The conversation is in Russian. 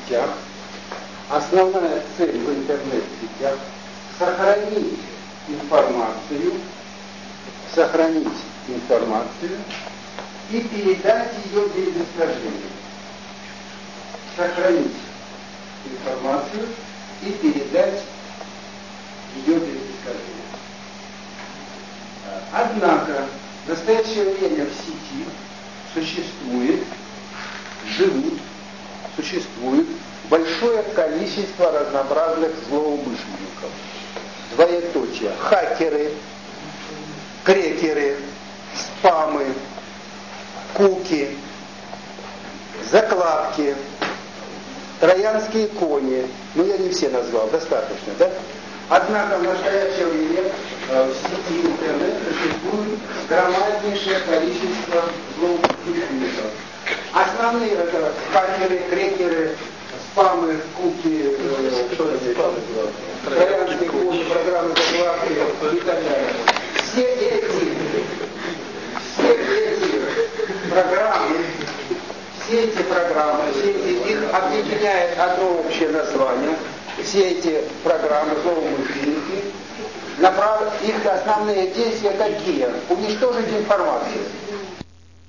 интернет-сетях. Основная цель в интернет-сетях – сохранить информацию и передать ее без искажений. Сохранить информацию и передать ее без искажений. Однако в настоящее время в сети существует большое количество разнообразных злоумышленников. Двоеточие. Хакеры, крекеры, спамы, куки, закладки, троянские кони. Ну, я не все назвал, достаточно, да? Однако в настоящее время в сети интернет существует громаднейшее количество злоумышленников. Основные это хакеры, крекеры, спамы, куки, троянские кони, программы закладки и так далее. Все эти программы, их объединяет одно общее название. Все эти программы, злоумышленники, их основные действия какие? Уничтожить информацию.